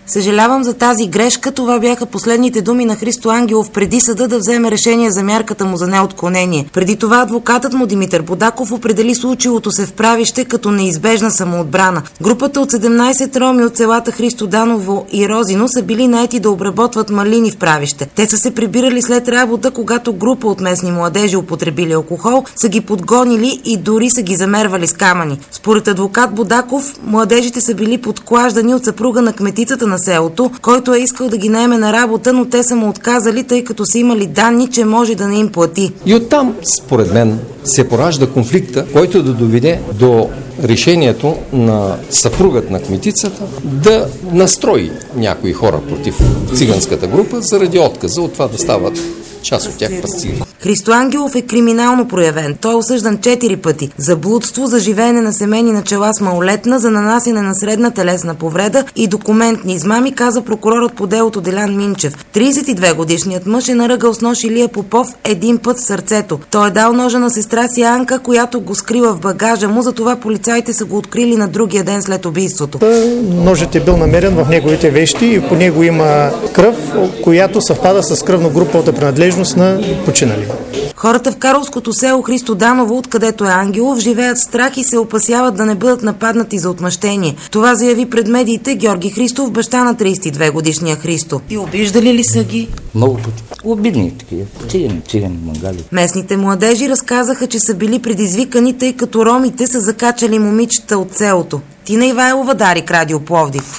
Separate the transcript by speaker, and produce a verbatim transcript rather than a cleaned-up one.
Speaker 1: Съжалявам за тази грешка. Това бяха последните думи на Христо Ангелов преди съда да вземе решение за мярката му за неотклонение. Преди това адвокатът му Димитър Будаков определи случилото се в Правище като неизбежна самоотбрана. Групата от седемнайсет роми от селата Христо Даново и Розино са били наети да обработват малини в Правище. Те са се прибирали след работа, когато група от местни младежи употребили алкохол, са ги подгонили и дори са ги замервали с камъни. Според адвокат Будаков, младежите са били подклаждани от съпруга на кметицата на селото, който е искал да ги наеме на работа, но те са му отказали, тъй като са имали данни, че може да не им плати.
Speaker 2: И оттам, според мен, се поражда конфликта, който да доведе до решението на съпругът на кметицата да настрои някои хора против циганската група заради отказа от това да стават част от тях пастири.
Speaker 1: Христо Ангелов е криминално проявен. Той е осъждан четири пъти за блудство, за живеене на семейни начала с малолетна, за нанасяне на средна телесна повреда и документни измами, каза прокурорът по делото Делян Минчев. трийсет и две годишният мъж е наръгал с нож Илия Попов един път в сърцето. Той е дал ножа на сестра си Анка, която го скрила в багажа му, затова полицаите са го открили на другия ден след убийството.
Speaker 3: Ножът е бил намерен в неговите вещи и по него има кръв, която съвпада с кръвно-груповата принадлежност на починали.
Speaker 1: Хората в карловското село Христо Даново, откъдето е Ангелов, живеят в страх и се опасяват да не бъдат нападнати за отмъщение. Това заяви пред медиите Георги Христов, баща на трийсет и две годишния Христо. И обиждали ли са ги?
Speaker 4: Много пъти. Обидни такива. Цигани, цигани, мангали.
Speaker 1: Местните младежи разказаха, че са били предизвикани, тъй като ромите са закачали момичета от селото. Тина Ивайлова, Дарик, Радио Пловдив.